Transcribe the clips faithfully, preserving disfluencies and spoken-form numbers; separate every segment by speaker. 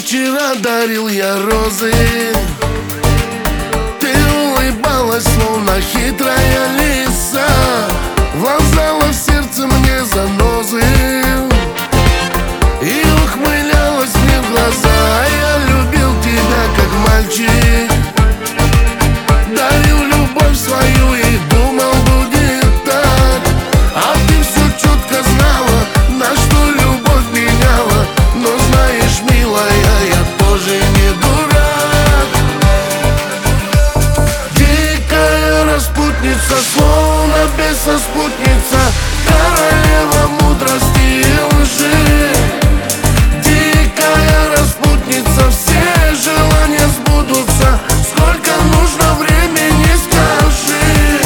Speaker 1: вчера дарил я розы, ты улыбалась, словно хитрая лиса, вонзала в сердце мне занозы и ухмылялась мне в глаза. Я любил тебя как мальчик, дарил любовь свою и думал, будет так. А ты все четко знала, на что любовь меняла. Но знаешь, милая, я тоже не дурак. Дикая распутница, словно бесоспутница, королева мудрости и лжи. Дикая распутница, все желания сбудутся. Сколько нужно времени, скажи.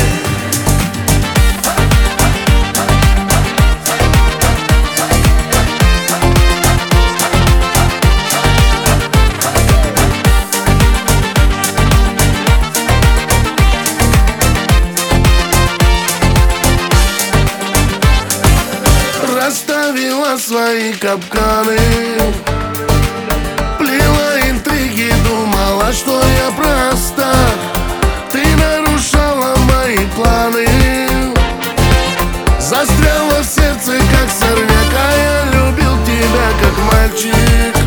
Speaker 1: Расставила свои капканы, плела интриги, думала, что я проста. Ты нарушала мои планы, застряла в сердце, как сорняк. А я любил тебя как мальчик,